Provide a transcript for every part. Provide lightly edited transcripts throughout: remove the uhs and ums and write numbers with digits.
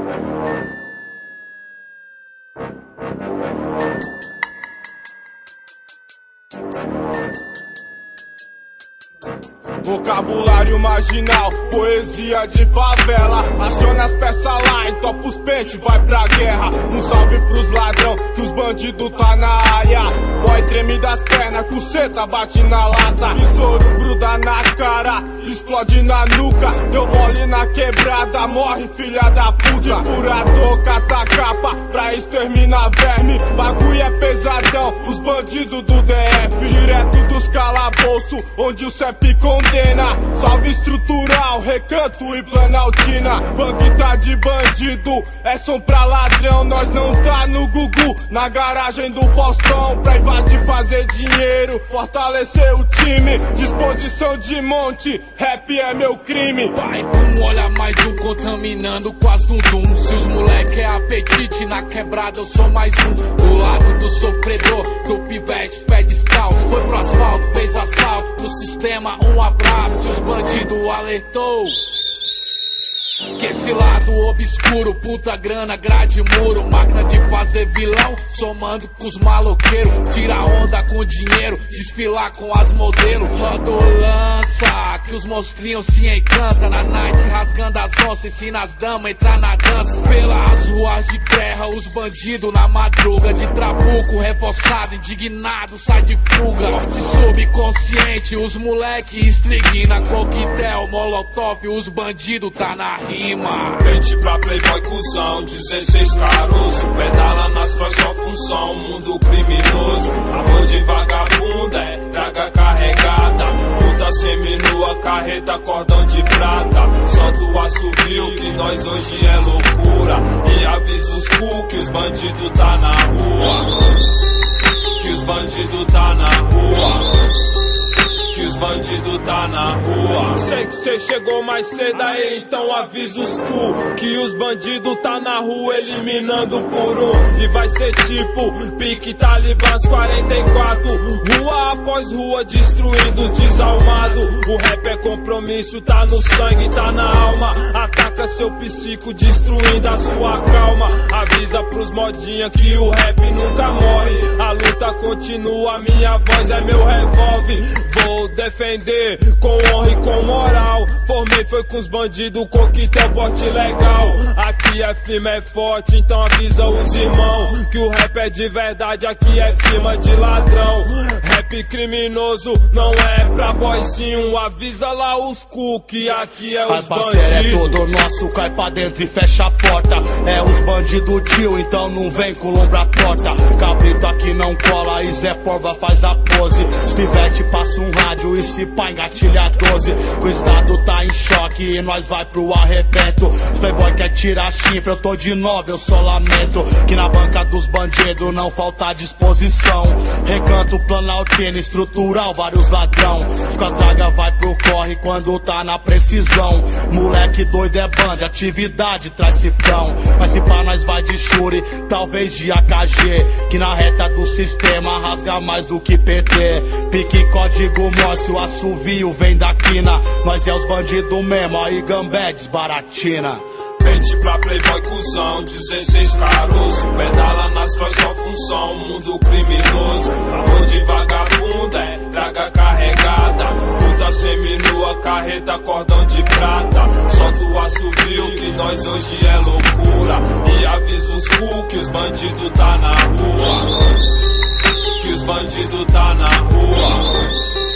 Vocabulário marginal, poesia de favela. Aciona as peças lá, entopa os pentes, vai pra guerra. Um salve pros ladrão, que os bandidos tá na área. Boy treme das pernas, cuceta bate na lata. Besouro gruda na cara, explode na nuca. Deu mole na quebrada, morre filha da puta. Furador, cata capa, pra exterminar verme. Bagulho é pesadão, os bandidos do DF. Direto dos calabouço, onde o CEP condena. Salve estrutural, Recanto e Planaltina. Bang tá de bandido, é som pra ladrão. Nós não tá no Gugu, na garagem do Faustão. Pra invadir, fazer dinheiro, fortalecer o time. Disposição de monte, rap é meu crime. Pai, não olha mais um contaminando quase dum-dum. Se os moleque é apetite, na quebrada eu sou mais um. Do lado do sofredor, do pivete, pé descalço. Foi pro asfalto, fez assalto, pro sistema um abraço. Os bandidos alertou que esse lado obscuro, puta grana, grade muro. Máquina de fazer vilão, somando com os maloqueiros. Tira onda com dinheiro, desfilar com as modelos. Rodolança, que os monstrinhos se encantam. Na night rasgando as onças, ensina as damas entrar na dança. Pelas ruas de terra, os bandidos na madruga. De trabuco, reforçado, indignado, sai de fuga. Morte subconsciente, os moleque estriguina. Coquetel, molotov, os bandidos tá na rima. Pente pra playboy cuzão, 16 caroço. Pedala nas costas, só função, mundo criminoso. Amor de vagabunda, é draga carregada. Puta seminua, carreta, cordão de prata. Santo assovio, que nós hoje é loucura. E avisa os cu que os bandidos tá na rua. Que os bandidos tá na rua. Que os bandidos tá na rua. Sei que cê chegou mais cedo aí, então avisa os cu que os bandidos tá na rua eliminando por um. E vai ser tipo pique Talibãs 44. Rua após rua destruindo os desalmados. O rap é compromisso, tá no sangue, tá na alma. Ataca seu psico destruindo a sua calma. Avisa pros modinha que o rap nunca morre. A luta continua, minha voz é meu revólver. Vou defender com honra e com moral. Formei foi com os bandidos, coquetel, porte legal. Aqui é firme, é forte, então avisa os irmãos que o rap é de verdade, aqui é firma de ladrão. Rap criminoso não é pra boizinho. Avisa lá os cu que aqui é os bandidos. É todo nosso, cai pra dentro e fecha a porta. É os bandidos tio, então não vem com lombra torta. Cabrito aqui não cola e Zé Porva faz a pose. Os pivete passa um rádio e se pá engatilha 12. O estado tá em choque e nós vai pro arrebento. Os playboy quer tirar chifre, eu tô de 9, eu só lamento. Que na banca dos bandidos não falta disposição. Recanto, Planaltina, estrutural, vários ladrão. Com as dragas vai pro corre quando tá na precisão. Moleque doido é band, atividade traz cifrão. Mas se pá nós vai de Shuri, talvez de AKG. Que na reta do sistema rasga mais do que PT. Pique código Morse, o assovio vem da quina. Nós é os bandidos mesmo, aí Gambé desbaratina. Pente pra playboy cuzão, 16 caroço. Pedala nas costas, só função, mundo criminoso. Amor de vagabunda, é draga carregada. Puta seminua, carreta, cordão de prata. Solta o assovio, que nós hoje é loucura. E avisa os cu que os bandidos tá na rua. Que os bandidos tá na rua.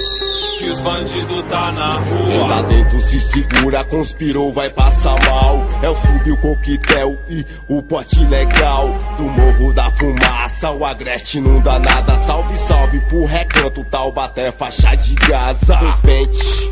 Que os bandidos tá na rua. Tá dentro, se segura, conspirou, vai passar mal. É o sub, o coquetel e o porte legal. Do Morro da Fumaça, o Agreste não dá nada. Salve, salve pro Recanto, Taubaté, faixa de Gaza. Os pentes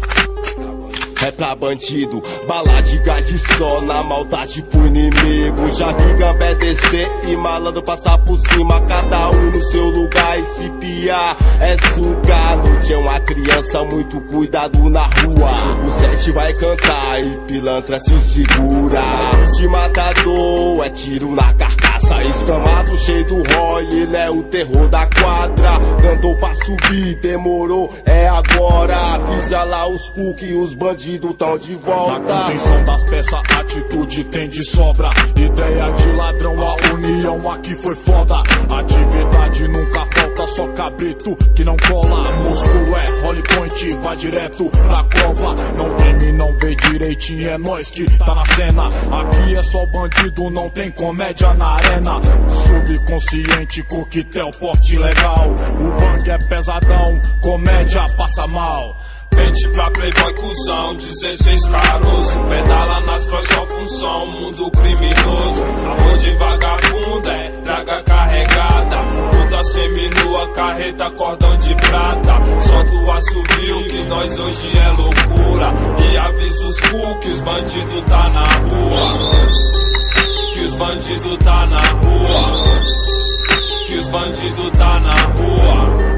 é pra bandido, bala de gás de sol, na maldade pro inimigo. Já vi Gambé descer e malandro passar por cima. Cada um no seu lugar e se piar é 5K. Tinha uma criança, muito cuidado na rua. O 7 vai cantar e pilantra se segura. De matador é tiro na carcaça. Sai escamado, cheio do Roy, ele é o terror da quadra. Cantou pra subir, demorou, é agora. Avisa lá os cookies, os bandidos tão de volta. Na contenção das peças, atitude tem de sobra. Ideia de ladrão, a união aqui foi foda. Atividade nunca falta, só cabrito que não cola. Moscou é Holy Point, vai direto pra cova. Não teme, não vê direitinho, é nós que tá na cena. Aqui é só bandido, não tem comédia na arena. Subconsciente, coquetel, porte legal. O bang é pesadão, comédia passa mal. Pente pra playboy cuzão, 16 caroço. Pedala nas costas, só função, mundo criminoso. Amor de vagabunda, é draga carregada. Puta seminua, carreta, cordão de prata. Solta o assovio que nós hoje é loucura. E avisa os cu que os bandidos tá na rua. Que os bandidos tá na rua. Que os bandidos tá na rua.